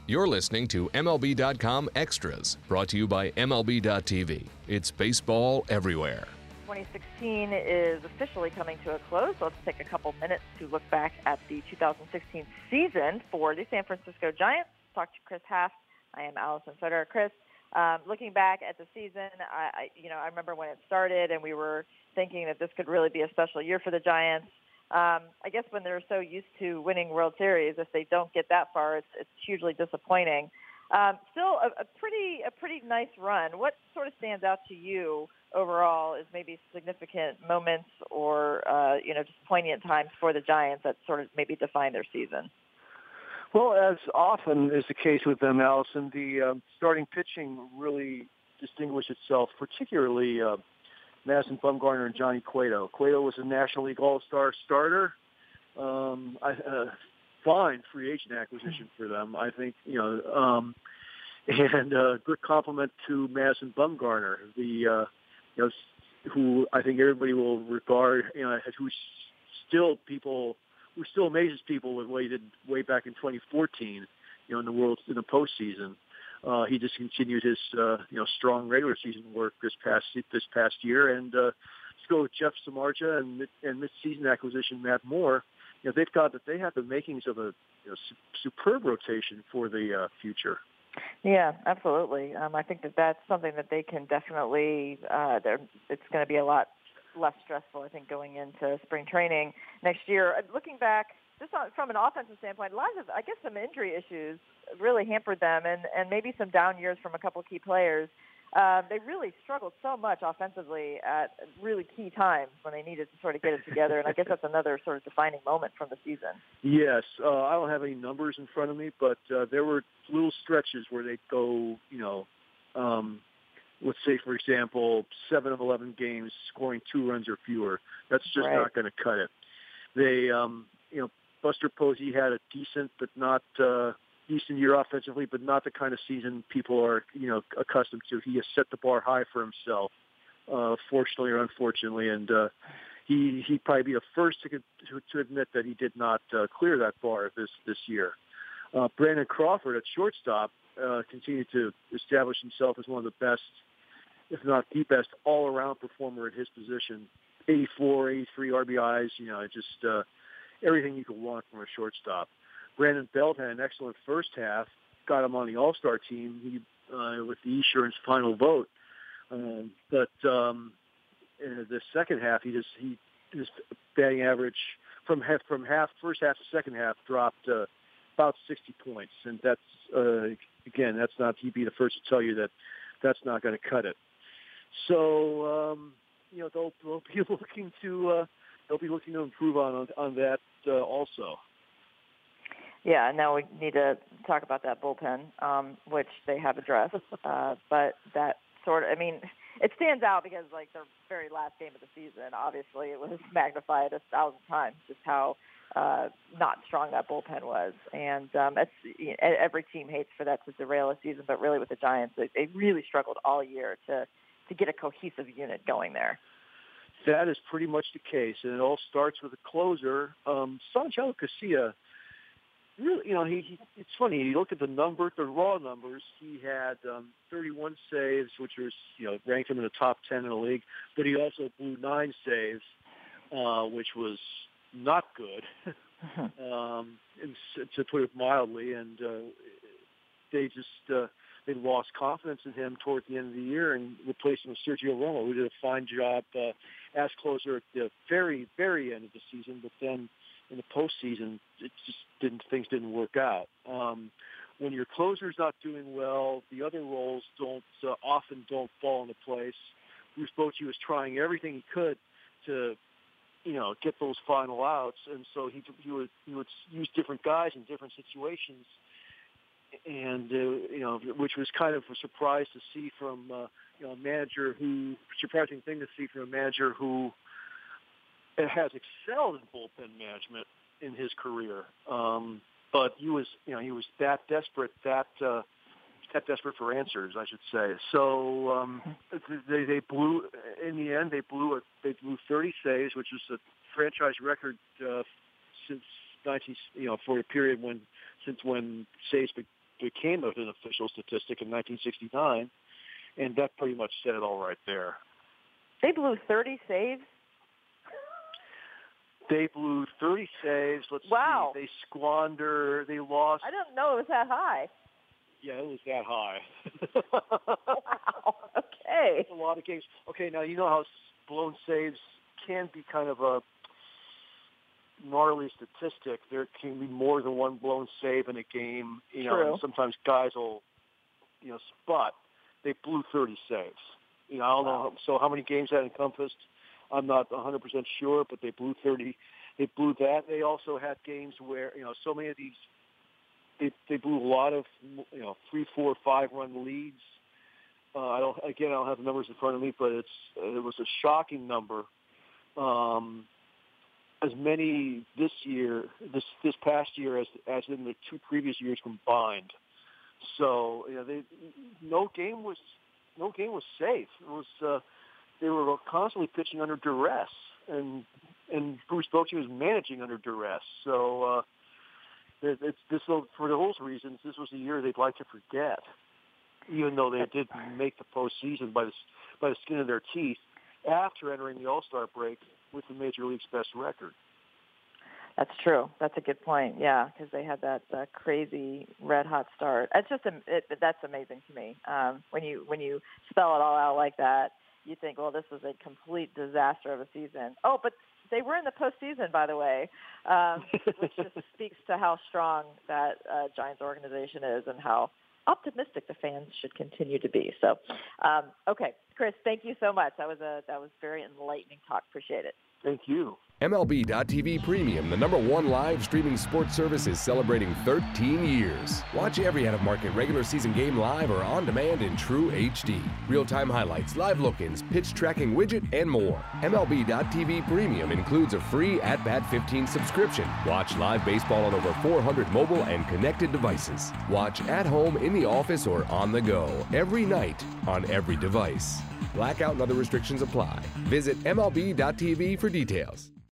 You're listening to MLB.com Extras, brought to you by MLB.tv. It's baseball everywhere. 2016 is officially coming to a close. So let's take a couple minutes to look back at the 2016 season for the San Francisco Giants. Talk to Chris Haft. I am Allison Sutter. Chris, looking back at the season, I remember when it started and we were thinking that this could really be a special year for the Giants. I guess when they're so used to winning World Series, if they don't get that far, it's hugely disappointing. Still a pretty nice run. What sort of stands out to you overall as maybe significant moments or just poignant times for the Giants that sort of maybe define their season? Well, as often is the case with them, Allison, the starting pitching really distinguished itself, particularly Madison Bumgarner and Johnny Cueto. Cueto was a National League All-Star starter. Fine free agent acquisition for them, I think. And a good compliment to Madison Bumgarner, who I think everybody will regard, who still amazes people with what he did way back in 2014, in the postseason. He just continued his, strong regular season work this past year. And to go with Jeff Samardzija and mid-season acquisition Matt Moore, they have the makings of a superb rotation for the future. Yeah, absolutely. I think that's something that they can definitely. It's going to be a lot less stressful, I think, going into spring training next year. Looking back, just from an offensive standpoint, a lot of, I guess, some injury issues really hampered them, and maybe some down years from a couple key players. They really struggled so much offensively at really key times when they needed to sort of get it together, and I guess that's another sort of defining moment from the season. Yes, I don't have any numbers in front of me, but there were little stretches where they'd go, let's say, for example, 7 of 11 games scoring 2 runs or fewer. That's just not going to cut it. They, Buster Posey had a decent year offensively, but not the kind of season people are, accustomed to. He has set the bar high for himself, fortunately or unfortunately, and he'd probably be the first to admit that he did not clear that bar this year. Brandon Crawford at shortstop continued to establish himself as one of the best, if not the best, all-around performer at his position. 84, 83 RBIs, everything you could want from a shortstop. Brandon Belt had an excellent first half, got him on the All-Star team with the Esurance final vote. But in the second half, his batting average from first half to second half dropped about 60 points, and that's that's not. He'd be the first to tell you that that's not going to cut it. So they'll be looking to improve on that also. Yeah, now we need to talk about that bullpen, which they have addressed. But that it stands out because, their very last game of the season, obviously it was magnified 1,000 times just how not strong that bullpen was. And every team hates for that to derail a season, but really with the Giants, they really struggled all year to get a cohesive unit going there. That is pretty much the case, and it all starts with a closer. Santiago Casilla, really, it's funny. You look at the raw numbers. He had 31 saves, which was, ranked him in the top 10 in the league. But he also blew 9 saves, which was not good, to put it mildly. And they lost confidence in him toward the end of the year and replaced him with Sergio Romo, who did a fine job as closer at the very, very end of the season. But then in the postseason, things didn't work out. When your closer's not doing well, the other roles often don't fall into place. Bruce Bochy was trying everything he could to, get those final outs, and so he would use different guys in different situations, and which was kind of a surprise to see from surprising thing to see from a manager who has excelled in bullpen management in his career. But he was that desperate for answers, I should say. So they blew in the end. They blew 30 saves, which was a franchise record since for a period when saves became an official statistic in 1969, and that pretty much said it all right there. They blew 30 saves? They blew 30 saves. Let's wow. see. They lost. I didn't know it was that high. Yeah, it was that high. Wow. Okay. That's a lot of games. Okay, now you know how blown saves can be kind of a gnarly statistic. There can be more than one blown save in a game. You know, and sometimes guys will, spot. They blew 30 saves. I don't know. So how many games that encompassed, I'm not 100% sure, but they blew 30. They blew that. They also had games where, so many of these, they blew a lot of, 3, 4, 5-run leads. I don't have the numbers in front of me, but it was a shocking number. As many this past year as in the 2 previous years combined. So no game was safe. It was they were constantly pitching under duress, and Bruce Bochy was managing under duress. So for those reasons, this was a year they'd like to forget, even though they did make the postseason by the skin of their teeth after entering the All-Star break with the Major League's best record. That's true. That's a good point. Yeah, because they had that crazy red-hot start. It's just that's amazing to me. When you spell it all out like that, you think, well, this was a complete disaster of a season. Oh, but they were in the postseason, by the way, which just speaks to how strong that Giants organization is and how optimistic the fans should continue to be. So, okay, Chris, thank you so much. That was very enlightening talk. Appreciate it. Thank you. MLB.tv Premium, the #1 live streaming sports service, is celebrating 13 years. Watch every out-of-market regular season game live or on demand in true HD. Real-time highlights, live look-ins, pitch tracking widget, and more. MLB.tv Premium includes a free At-Bat 15 subscription. Watch live baseball on over 400 mobile and connected devices. Watch at home, in the office, or on the go every night on every device. Blackout and other restrictions apply. Visit MLB.tv for details.